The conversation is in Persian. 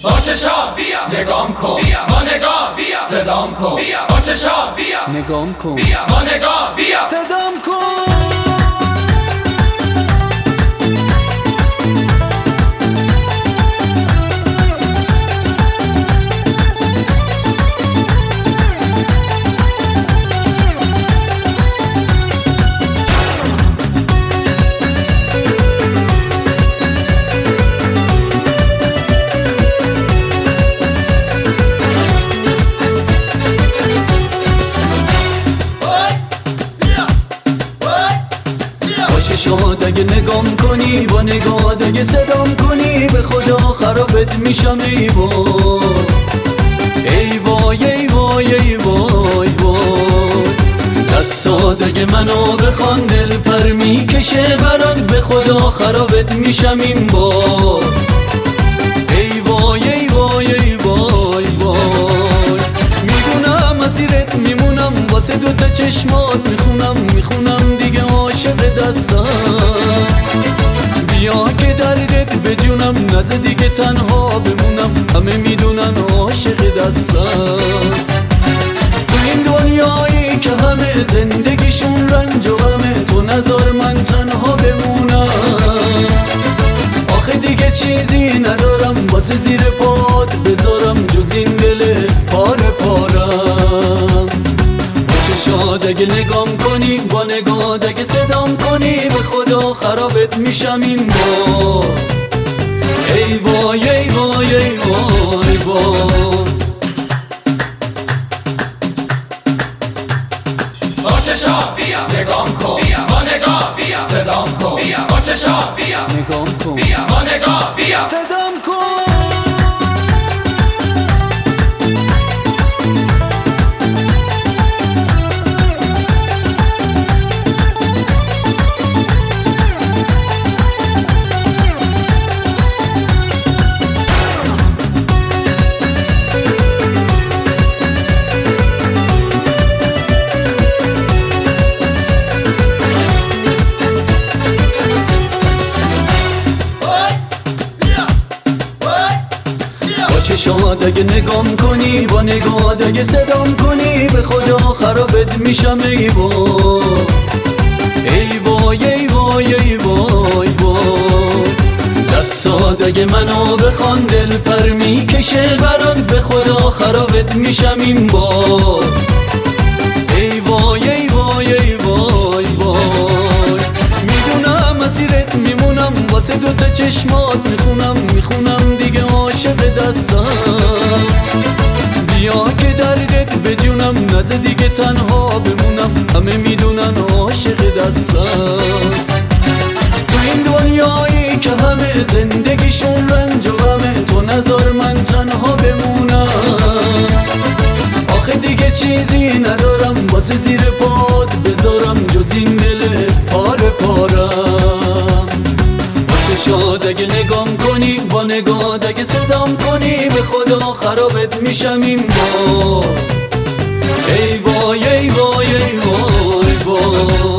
با چشات بیا نگام کن بیا با نگاه بیا صدام کن بیا با چشات بیا نگام کن بیا با نگاه بیا صدام کن. چشات اگه نگام کنی با نگاه اگه صدام کنی به خدا خرابت میشم ای وای ای وای ای وای ای وای وای. دستات اگه منو بخوان دل پر میکشه برات به خدا خرابت میشم این بار ای وای ای وای ای وای وای. میدونم مسیرت میمونم واسه دوتا چشمات میخونم دیگه عاشق دستم بیا که دردت بجونم نزد دیگه تنها بمونم همه میدونن عاشق دستم تو این دنیایی که همه زندگیشون رنج و غمه تو نذار من تنها بمونم آخه دیگه چیزی ندارم واسه زیر پات بذارم جز این دل پاره پارم. چشات اگه نگام کنی با نگاه اگه صدام کنی به خدا خرابت میشم این بار ای وای ای وای ای وای وای. با چشات بیا نگام کن بیا با نگاه بیا صدام کن بیا با چشات بیا نگام کن بیا با نگاه بیا صدام کن. چشات اگه نگام کنی با نگاه اگه صدام کنی به خدا خرابت میشم ای وای ای وای ای وای ای وای وای. دستات اگه منو بخوان دل پر میکشه برات به خدا خرابت میشم این بار ای وای ای وای ای وای وای. میدونم مسیرت میمونم واسه دوتا چشمات میخونم دیگه عاشق دستم بیا که دردت بجونم نزد دیگه تنها بمونم همه میدونن عاشق دستم تو این دنیایی که همه زندگیشون رنج و غمه تو نذار من تنها بمونم آخه دیگه چیزی ندارم واسه زیر پات بذارم جز این دل پاره پارم. چشات اگه نگام کنی با نگاه اگه صدام کنی به خدا خرابت میشم این بار ای وای ای وای ای وای وای.